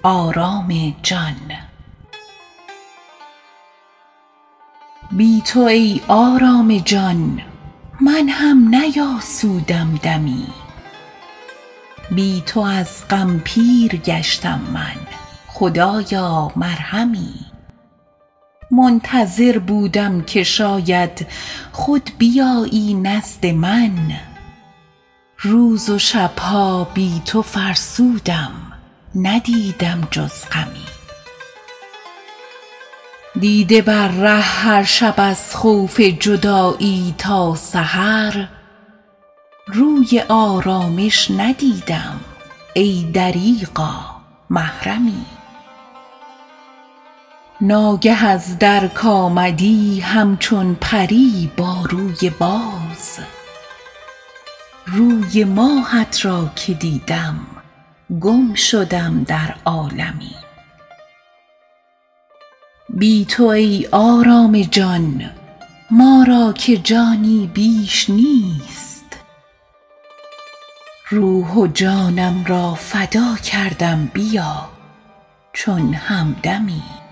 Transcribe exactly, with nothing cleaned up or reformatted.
آرام جان. بی تو ای آرام جان من هم نیاسودم دمی، بی تو از غم پیر گشتم من خدایا مرهمی. منتظر بودم که شاید خود بیایی نزد من، روز و شبها بی تو فرسودم ندیدم جز غمی. دیده بر ره هر شب از خوف جدایی تا سحر، روی آرامش ندیدم ای دریغا محرمی. ناگه از در کآمدی همچون پری با روی باز، روی ماهت را که دیدم گم شدم در عالمی. بی تو ای آرام جان ما را که جانی بیش نیست، روح و جانم را فدا کردم بیا چون همدمی.